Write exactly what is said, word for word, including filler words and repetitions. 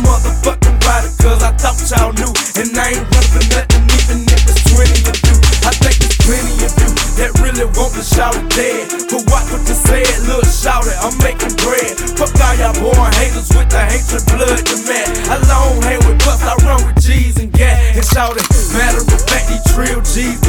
motherfucking body, cause I thought y'all knew. And I ain't running for nothing, even if it's twenty of you. I think there's plenty of you that really want to shout it dead. But watch what you said, little shout it, I'm making bread. Fuck all y'all born haters with the hatred blood to mad. I long hang with bust, I run with G's and gas. And shout it, matter of fact, these trill G's